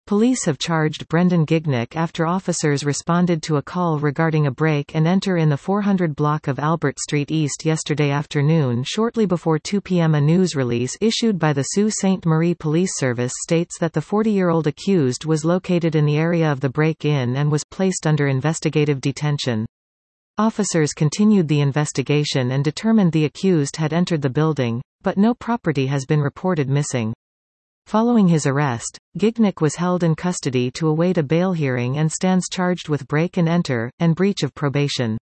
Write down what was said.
Police have charged Brendan Gignac after officers responded to a call regarding a break-and-enter in the 400 block of Albert Street East yesterday afternoon shortly before 2 p.m. A news release issued by the Sault Ste. Marie Police Service states that the 40-year-old accused was located in the area of the break-in and was placed under investigative detention. Officers continued the investigation and determined the accused had entered the building, but no property has been reported missing. Following his arrest, Gignac was held in custody to await a bail hearing and stands charged with break-and-enter, and breach of probation.